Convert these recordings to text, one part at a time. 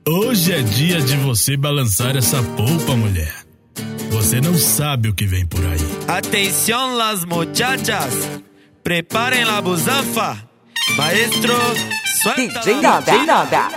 Hoje é dia de você balançar essa polpa, mulher. Você não sabe o que vem por aí. Atenção las muchachas, preparem la busanfa. Maestro, suelta DJ Nanda.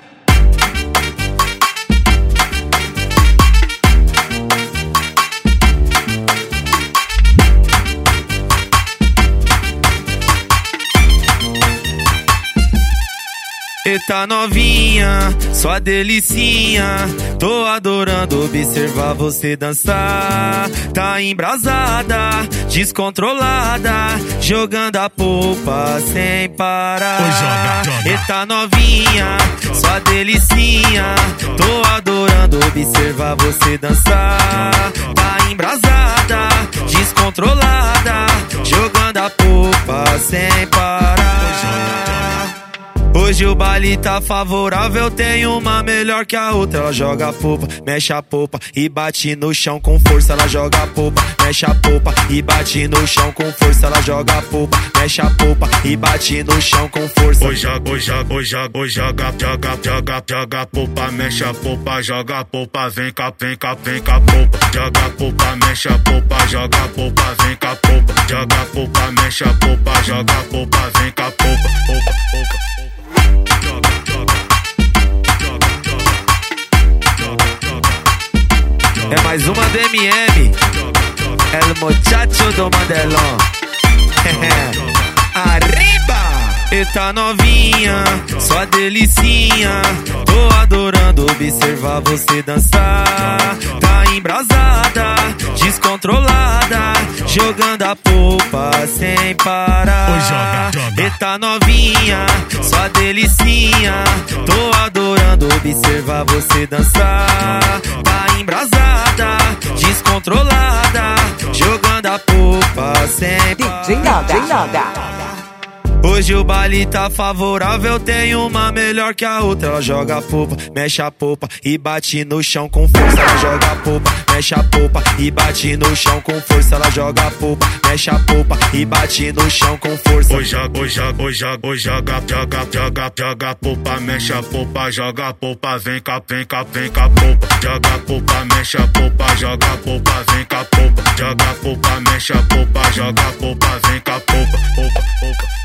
Eita novinha, sua delicinha, tô adorando observar você dançar. Tá embrasada, descontrolada, jogando a polpa sem parar. Joga. Eita novinha, sua delicinha, tô adorando observar você dançar. Tá embrasada, descontrolada, jogando a polpa sem parar. Hoje o baile tá favorável, tem uma melhor que a outra. Ela joga a polpa, mexe a polpa e bate no chão com força. Ela joga a polpa, mexe a polpa e bate no chão com força. Ela joga a polpa, mexe a polpa e bate no chão com força. Joga a polpa, mexe a polpa, joga a polpa, vem cá, polpa. Joga a polpa, mexe a polpa, joga a polpa, vem cá, polpa. Joga a polpa, mexe a polpa, joga a polpa, vem cá, polpa. É mais uma DMM, El Muchacho do Mandelão. Arriba! Eita novinha, sua delicinha, tô adorando observar você dançar. Tá embrasada, descontrolada, jogando a polpa sem parar. Eita novinha, sua delicinha, tô adorando observar você dançar. Tá embrasada, descontrolada, jogando a polpa sem parar. DJ Nanda. Hoje o baile tá favorável, tem uma melhor que a outra. Ela joga a polpa, mexe a polpa e bate no chão com força. Ela joga a polpa, mexe a polpa e bate no chão com força. Ela joga a polpa, mexe a polpa e bate no chão com força. Joga a polpa, mexe a polpa, joga a polpa, vem cá, polpa. Joga a polpa, mexe a polpa, joga a polpa, vem cá, polpa. Joga a polpa, mexe a polpa, joga a polpa, vem cá, polpa.